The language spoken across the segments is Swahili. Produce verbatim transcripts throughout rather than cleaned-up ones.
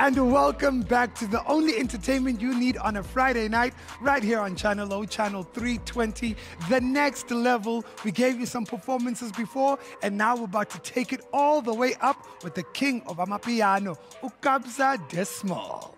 And welcome back to the only entertainment you need on a Friday night, right here on Channel O, Channel three twenty, The Next Level. We gave you some performances before, and now we're about to take it all the way up with the king of Amapiano, uKabza De Small.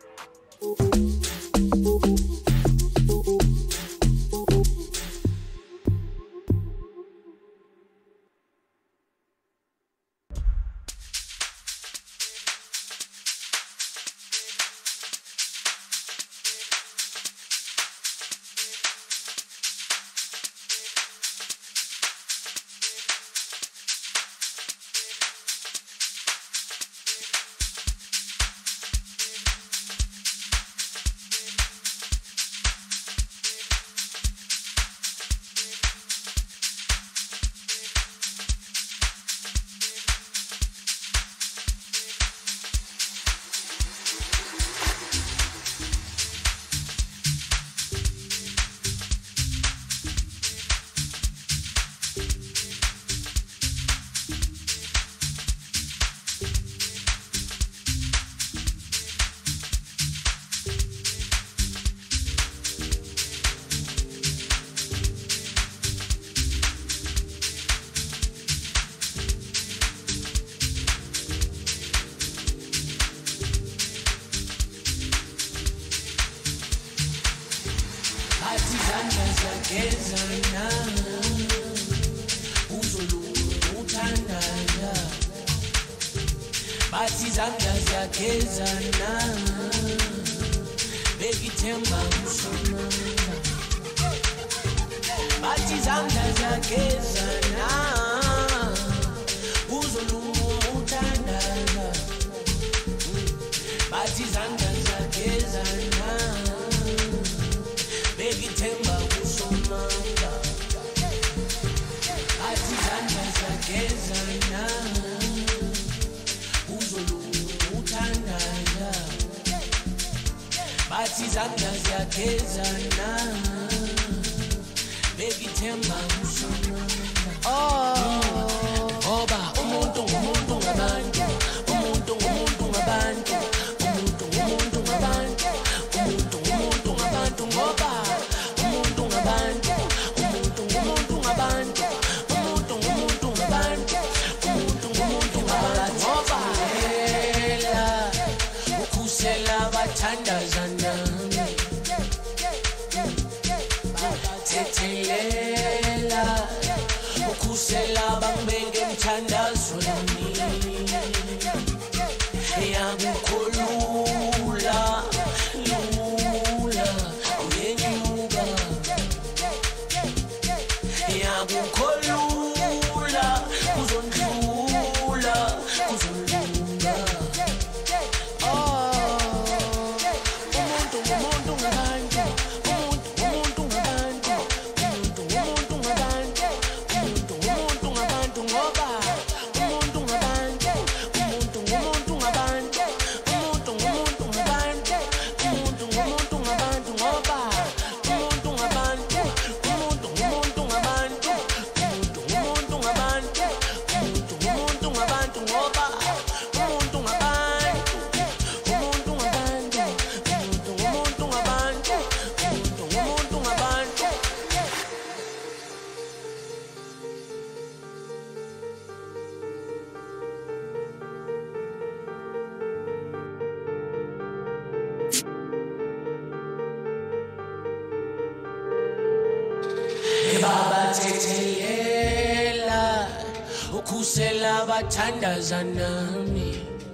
Thandazanami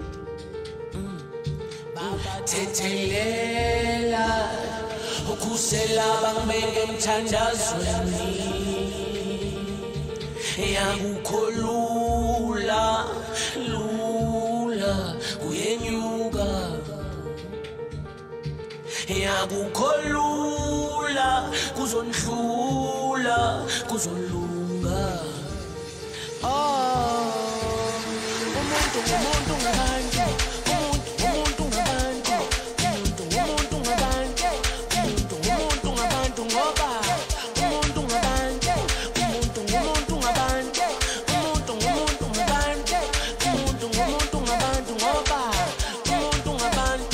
Thethelela ukhusela bangibeke emthandazweni yakukholula lula kuyenyuka yakukholula kuzondlula kuzolunga oh umuntu umuntu ngabantu umuntu umuntu ngabantu umuntu umuntu ngabantu umuntu umuntu ngabantu ngoba umuntu ngabantu umuntu umuntu ngabantu umuntu umuntu ngabantu umuntu umuntu ngabantu ngoba umuntu ngabantu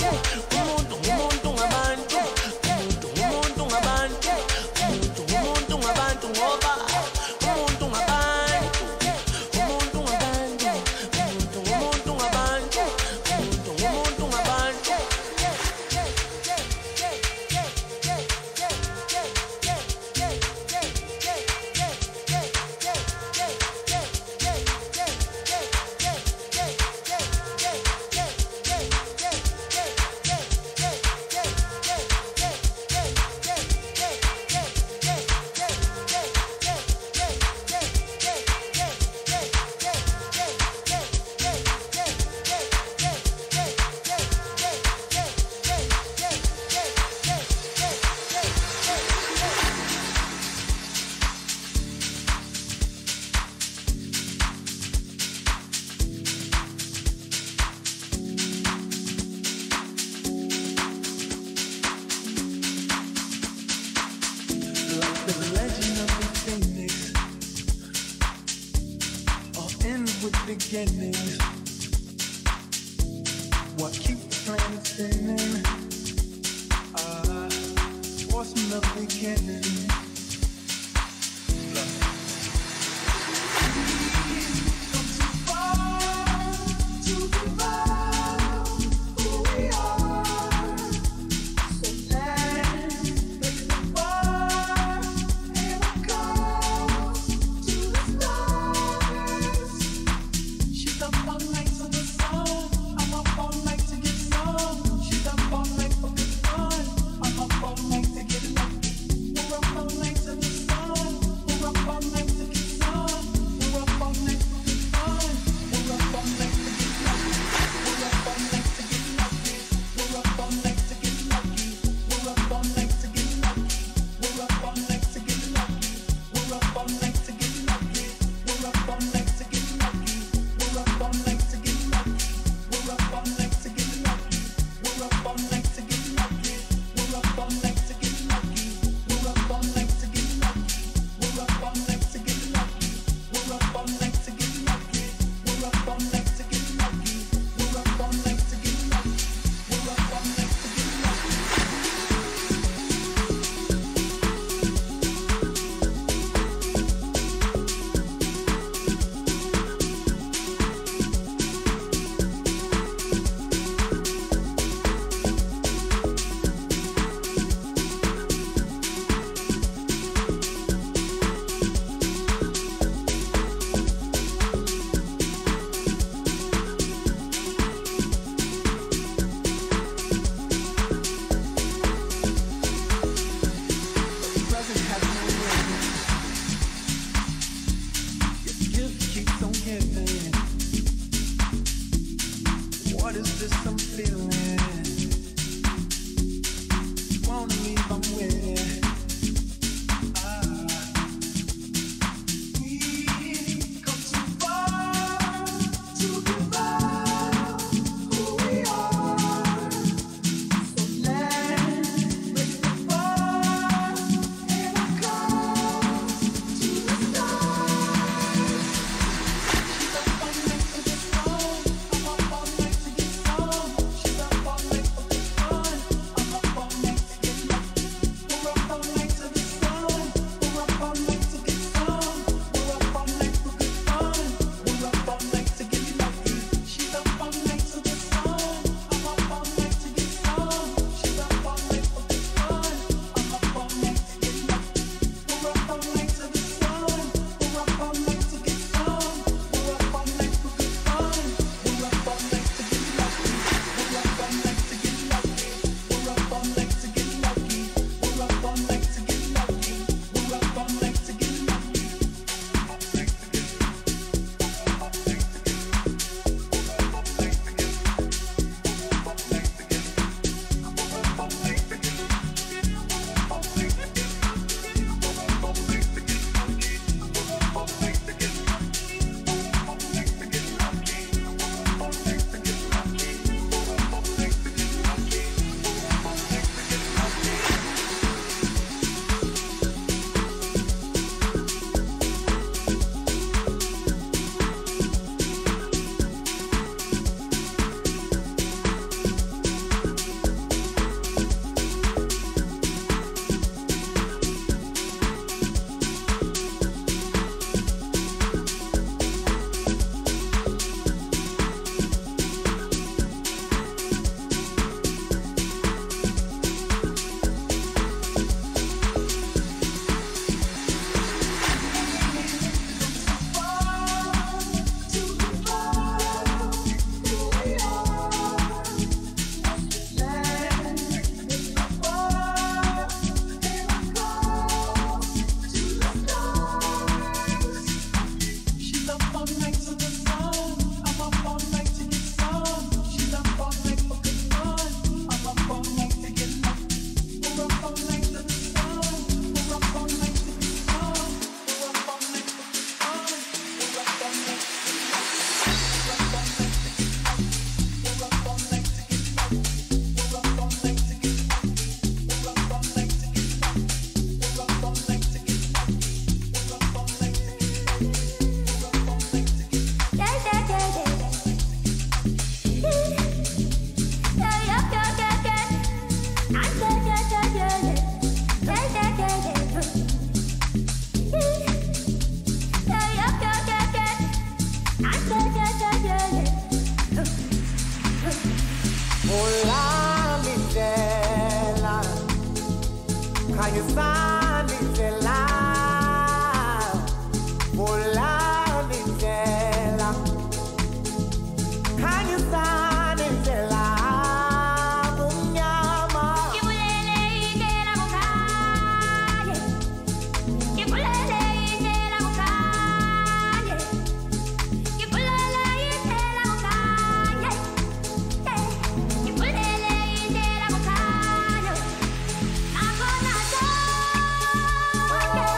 beginning? What keeps the planet spinning? Ah, what's from the beginning? We're Yeah.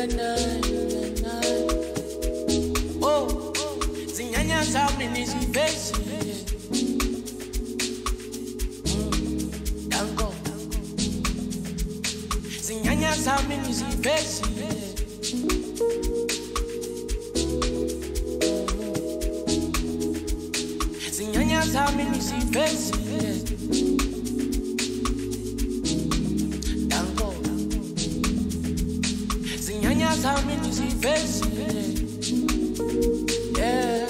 Oh, zinyanya zami nizivesi. Dango. Zinyanya zami nizivesi. Zinyanya zami nizivesi. Dango. Zinyanya zami nizivesi. Yeah.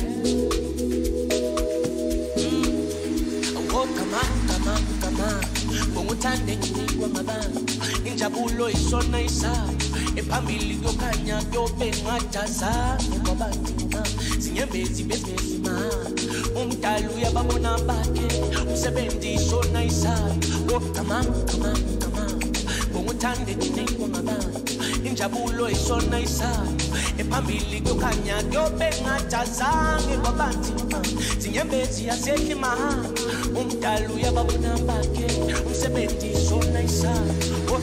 Mm. Oh, come on, come on, come on. Bongutande ngikwa ngabana. Injabulo isona isayo. Ephambili yokhanya yobe ngajaza ngobabantu. Sinyembezi business man. Umdala uyababona bakhe. Umsebenzi isona isayo. Oh, come on, come on, come on. Bongutande ngikwa ngabana. Injabulo isona isayo. Ephambili yokhanya yobe ngajazange kwabantu sinyembezi yasehle mahanga umdala uyababona bakhe umsebenzi isona isayo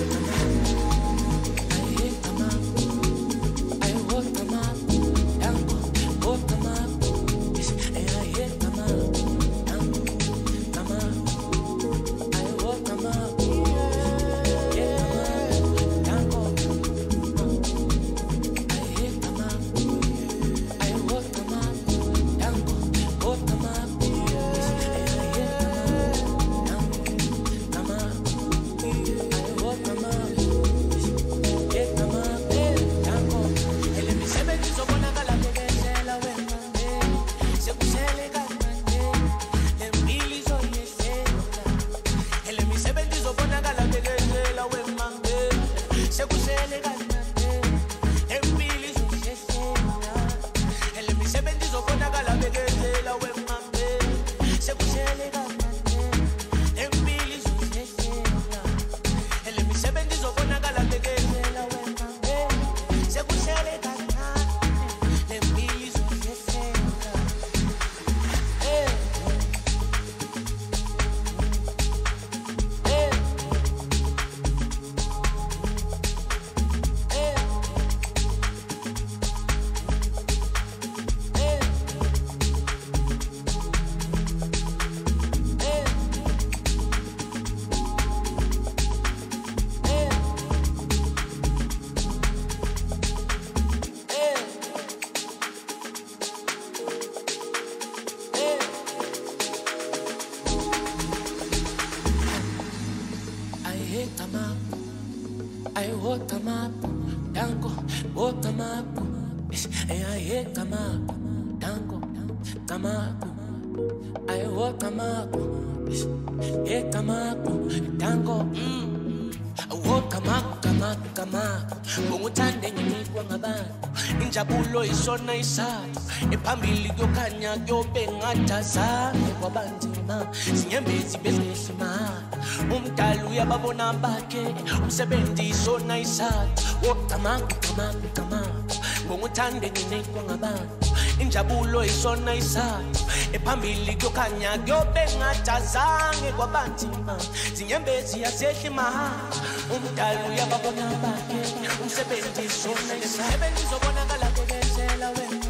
injabulo isona isayo ephambili yokhanya yobe ngajaza kwabanzima sinyembezi business man umdala uyababona bakhe umsebenzi isona isayo wokamaka kamaka kamaka ngokuthande nginikwa ngabantu injabulo isona isayo ephambili yokhanya yobe ngajazange kwabanzima sinyembezi yasehle mahanga umdala uyababona bakhe umsebenzi isona isayo sebenzi zobonakala bekezela wena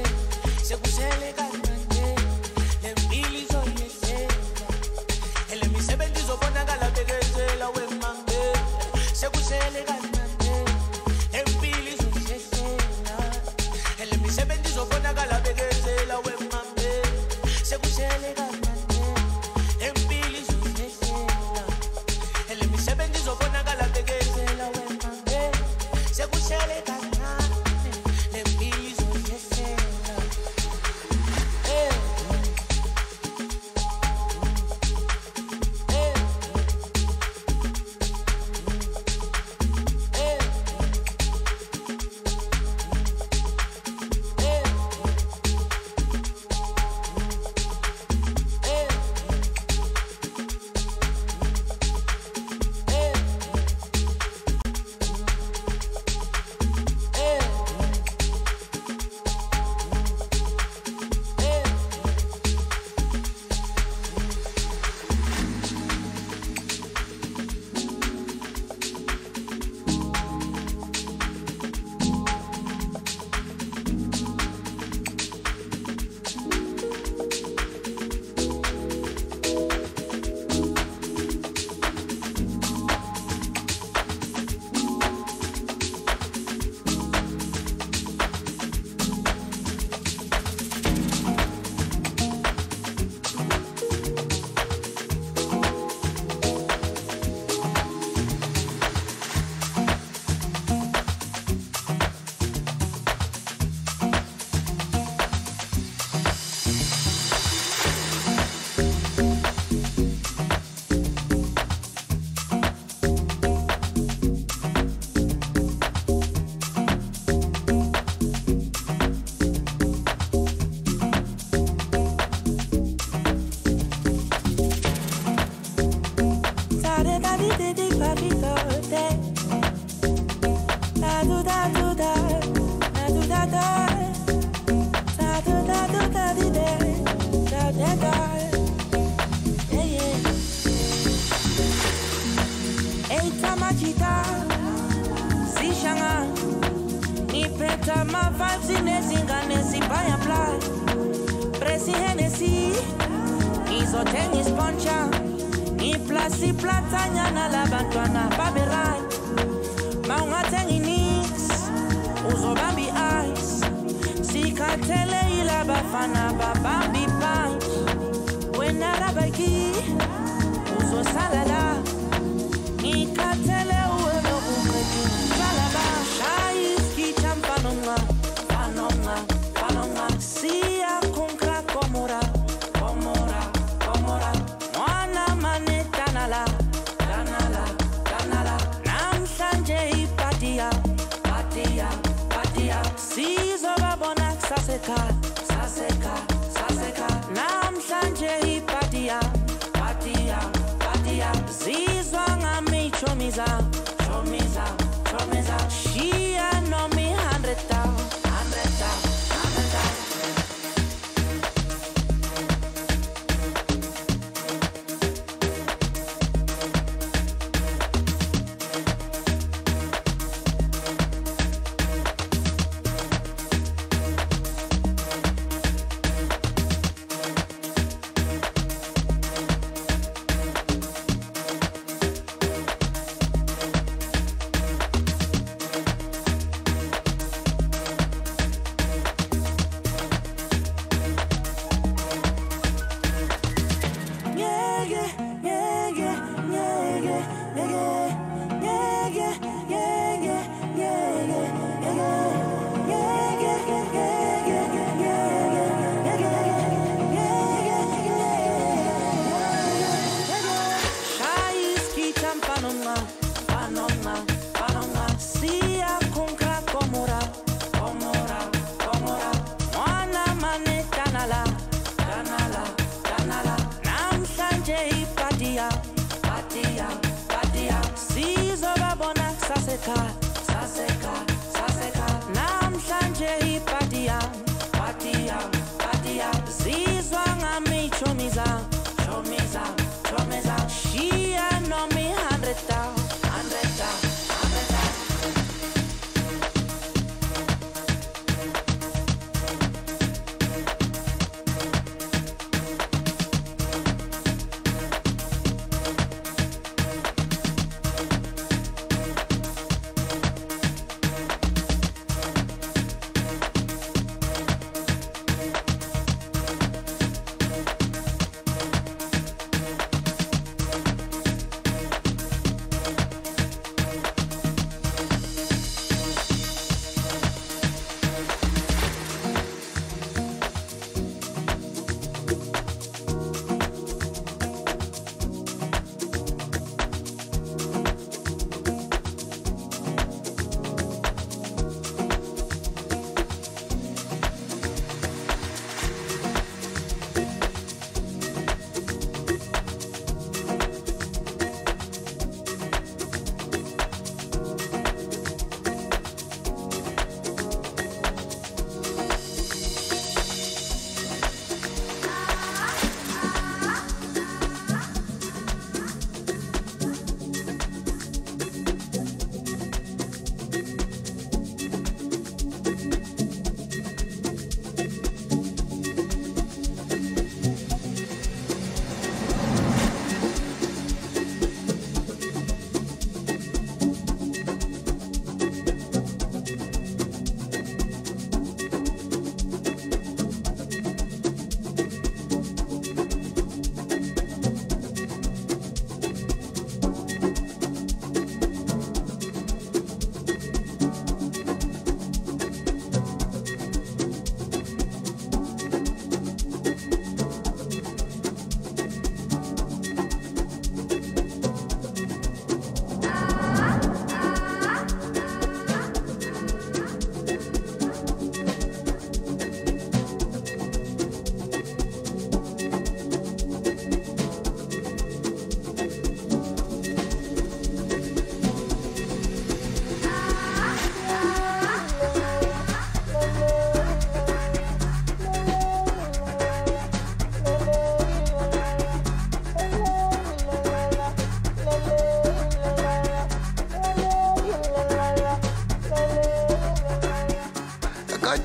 sekusele kancane lempili zoyesela ele misebenzi zobonakala bekezela wena sekusele kancane lempili zoyesela ele misebenzi zobonakala bekezela wena sekusele kancane lempili zoyesela ele misebenzi zobonakala bekezela wena sekusele kancane lempili zoyesela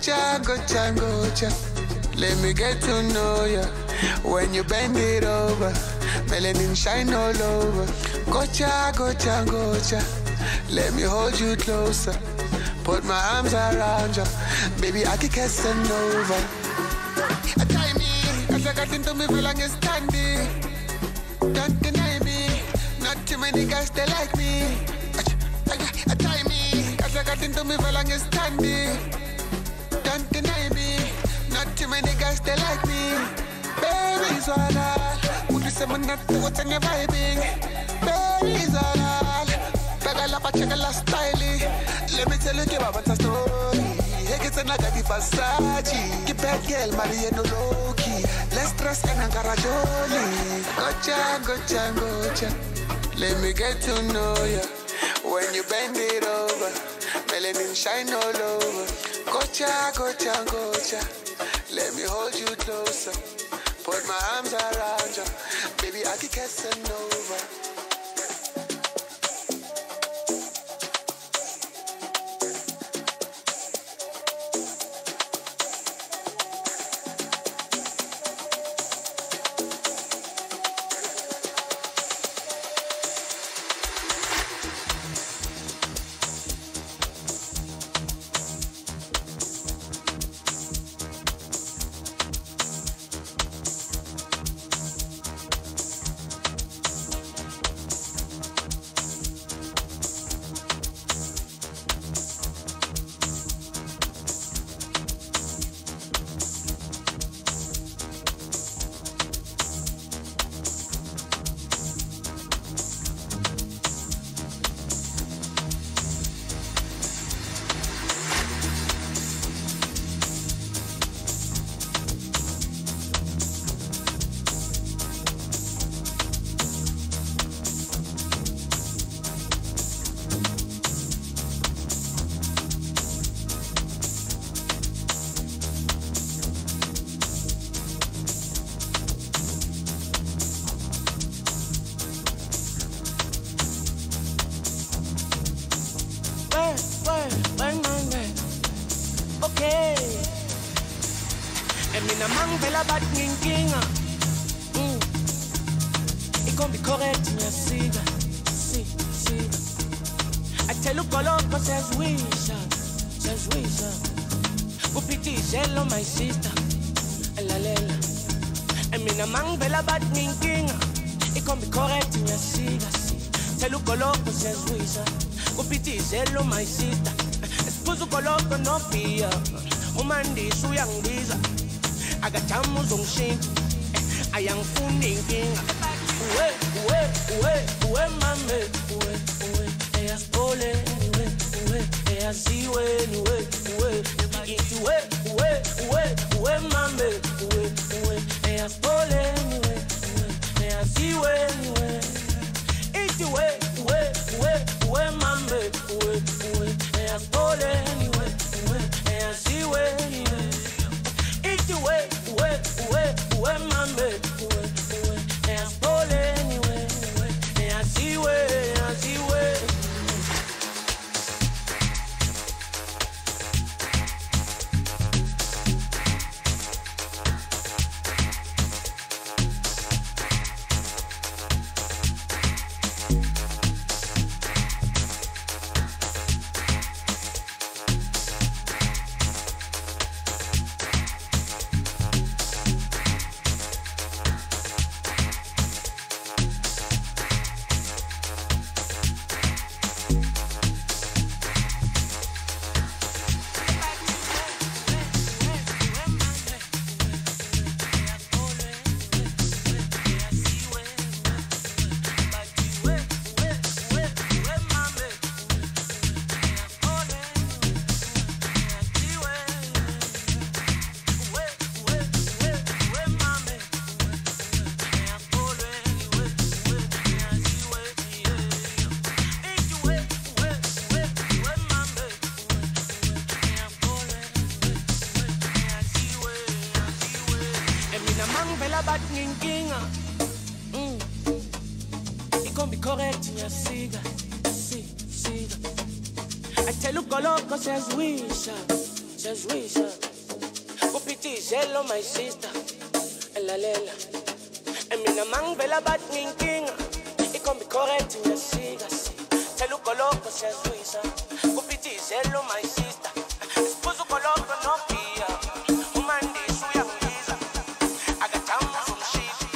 Gocha, gocha, gocha. Let me get to know ya. When you bend it over, melanin shine all over. Gocha, gocha, gocha. Let me hold you closer. Put my arms around you. Baby, I can catch them over. I tie me, cause I got into me for long standing. Don't deny me. Not too many guys, they like me. I, I, I tie me, cause I got into me for long standing. Don't deny me. Not too many guys, they like me. Baby's all all. Would you say I'm not to what's on your vibing? Baby's all all. Pegala pa chegala styling. Let me tell you about a story. Hey, get an agadi Versace. Keep bad girl, Maria no low-key. Let's dress and a garajoli. Gocha, gocha, gocha. Let me get to know ya. When you bend it over, melanin shine all over. Gocha, gocha, gocha. Let me hold you closer. Put my arms around you. Baby, I can catch them over. My sister, la lela. I mean, a man bella bad thinking. It can be correct in your siga. Tell you coloco says Wisa. Kupiti zello my sister. Esposo coloco no fear. Umandi su young visa. I got chamus on shin. I am funding king. Uwe, uwe, uwe, uwe, mame. Uwe, uwe, ella spole. Uwe, uwe, ella ziwe. Uwe, uwe, uwe, uwe, uwe, uwe, mame. Uwe, uwe, ella spole. Uwe, uwe, ella ziwe. Uwe, uwe, uwe, uwe, uwe, mame. Uwe, uwe, ella spole. Uwe, uwe, ella ziwe. Uwe, uwe, uwe, uwe, mame. Uwe, uwe, ella spole. Uwe, uwe, ella ziwe. Ella ziwe. Says Wisha, siyazwisha kuphithizelo my sister elalela emina mangivela bathi nginkinga ikhombi correct ngiyasika thela ugoloko siyazwisha kuphithizelo my sister sibuza ugoloko nopia umandisi uyangiza akajamu umshishi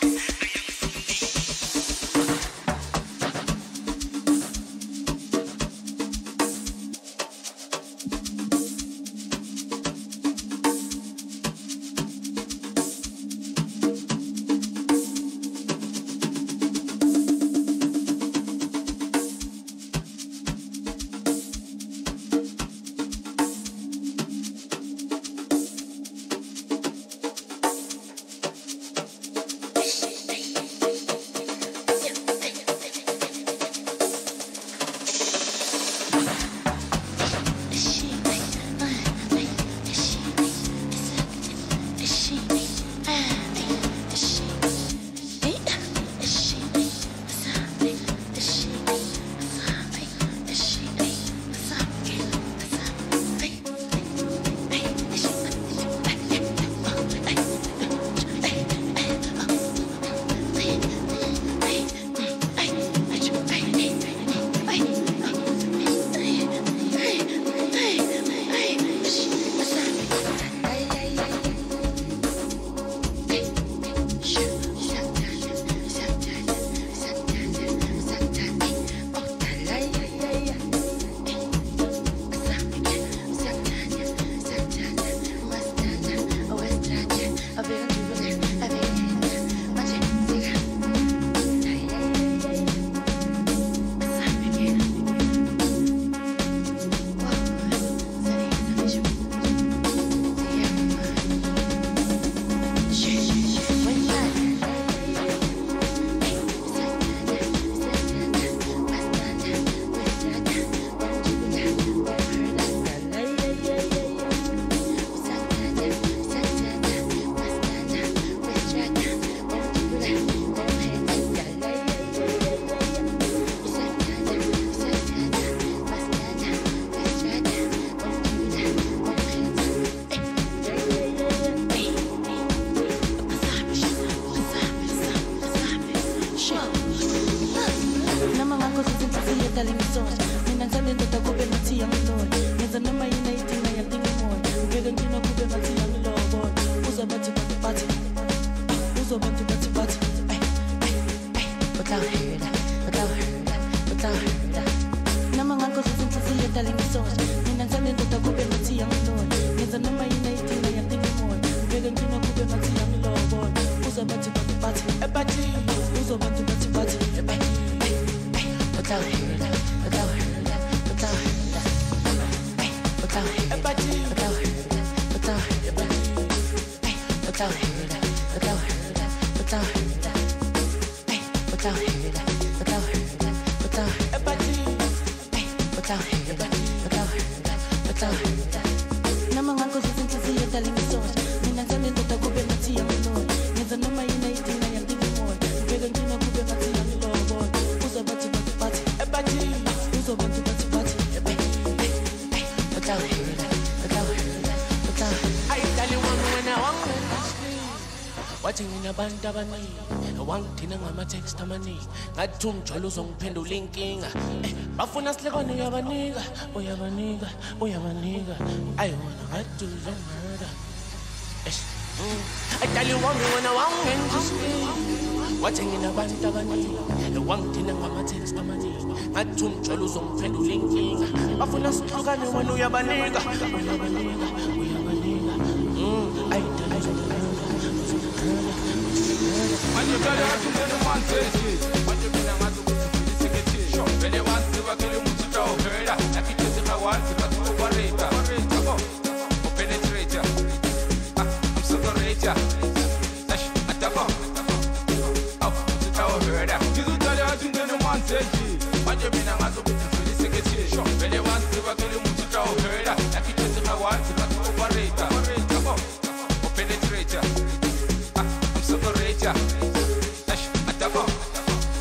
abantu abaningi wangithina ngama-text amaningi ngathi umjolo uzongiphendula inkinga bafuna silekwane uyabanika uyabanika uyabanika ayiwona ngathi uzongimurder I tell you one when I want to speak watching in abantu abaningi wangithina ngama-text amaningi ngathi umjolo uzongiphendula inkinga bafuna silekwane wena uyabanika uyabanika uyabanika ayithala When you tell her to get the one take what you mean I'm to the secretary when they want to kill you to draw her like it is my one to go operator penetrator I'm separator dash at the bomb up to draw her you tell her to get the one take what you mean I'm to the secretary when they want to kill you to draw her like it is my one to go operator penetrator I'm separator dash at the bomb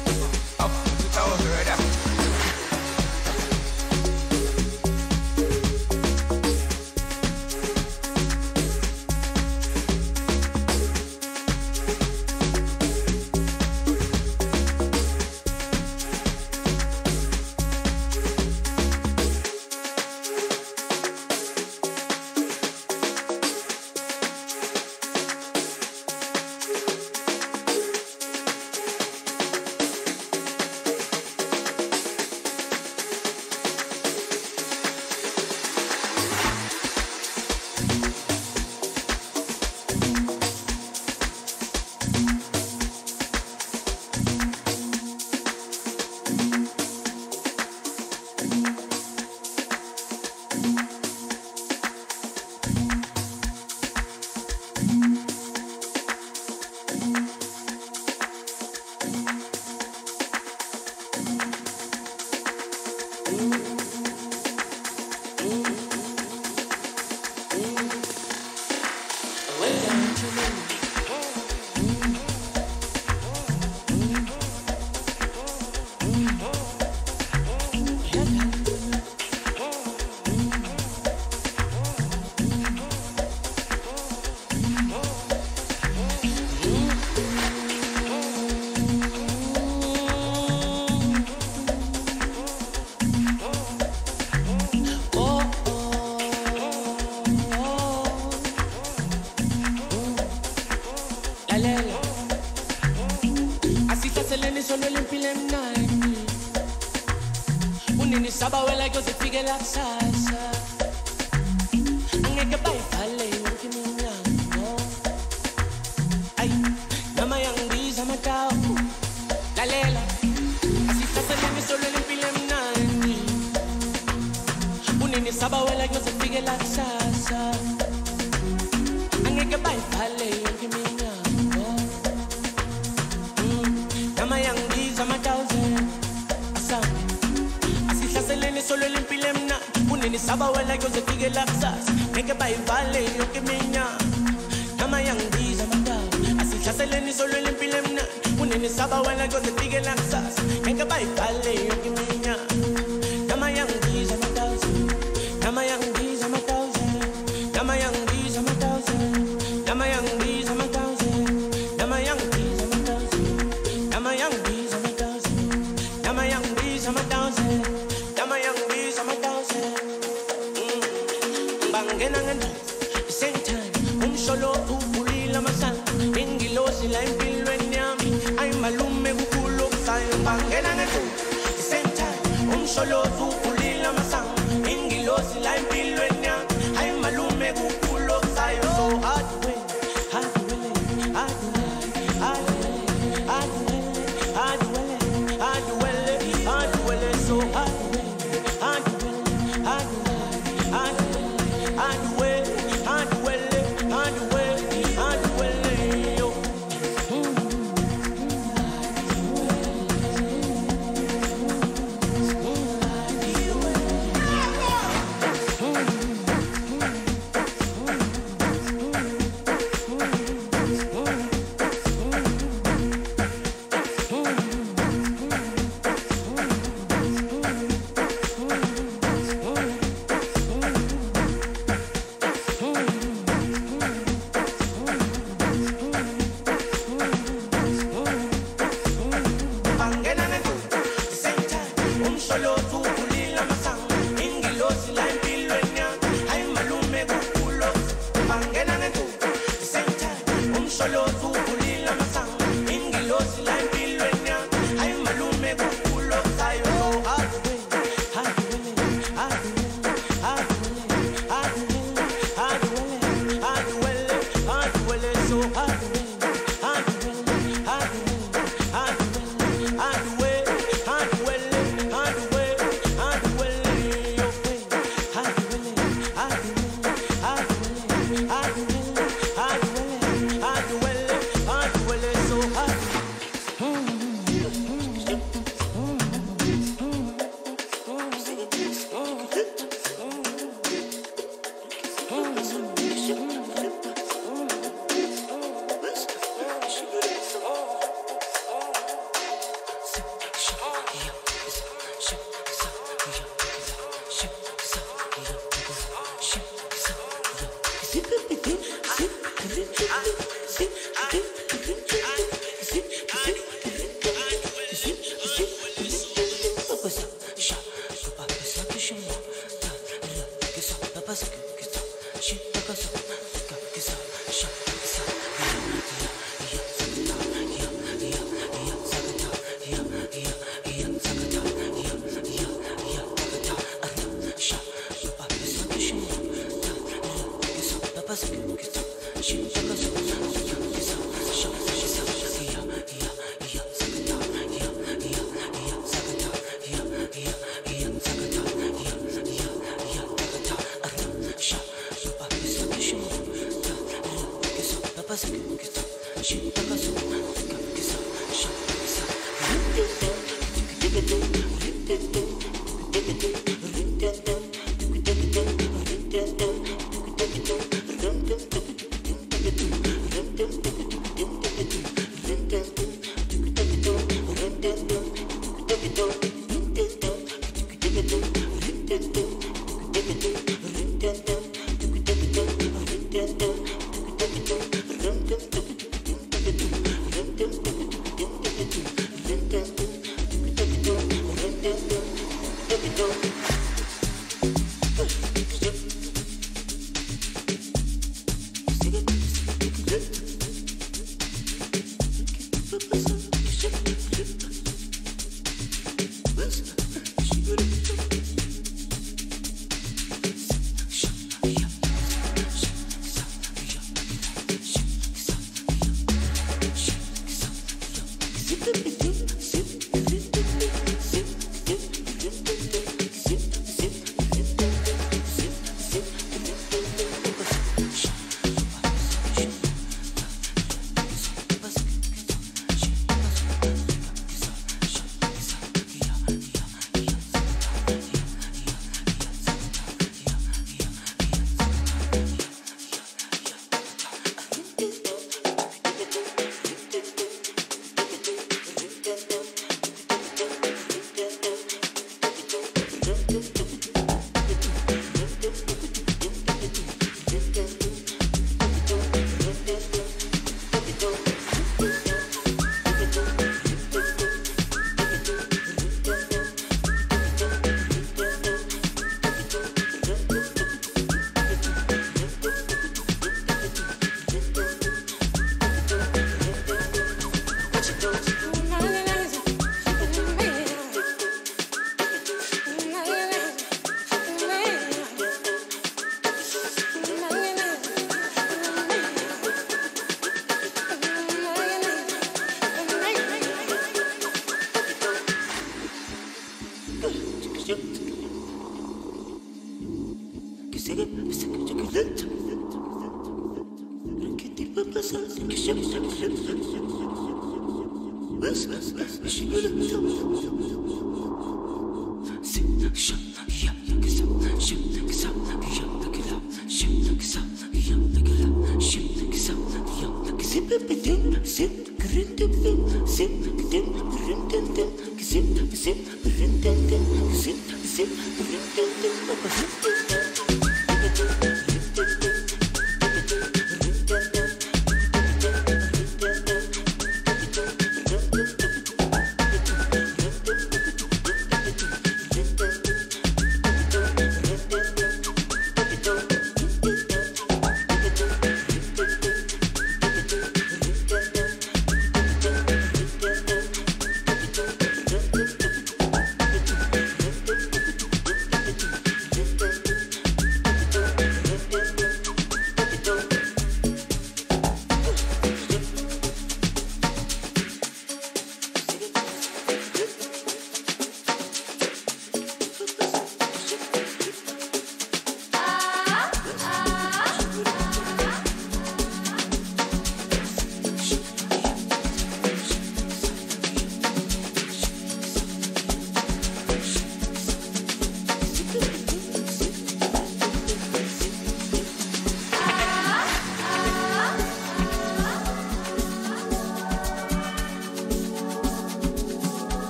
Thank you.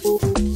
Ooh.